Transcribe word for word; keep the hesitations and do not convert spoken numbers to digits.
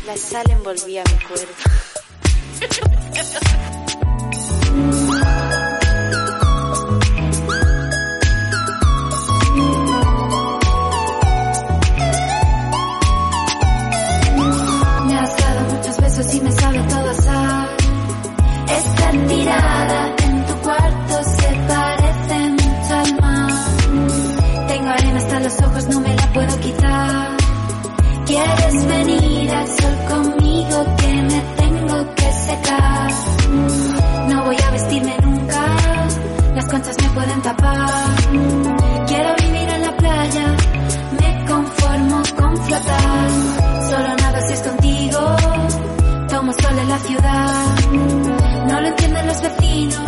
La sal envolvía mi cuerpo. Me has dado muchos besos y me sabe todo a sal. Estar tirada en tu cuarto se parece mucho al mar. Tengo arena hasta los ojos, no me la puedo quitar. ¿Quieres venir al sol conmigo que me tengo que secar? No voy a vestirme nunca, las conchas me pueden tapar. Quiero vivir en la playa, me conformo con flotar. Solo nado si es contigo, tomo sol en la ciudad. No lo entienden los vecinos,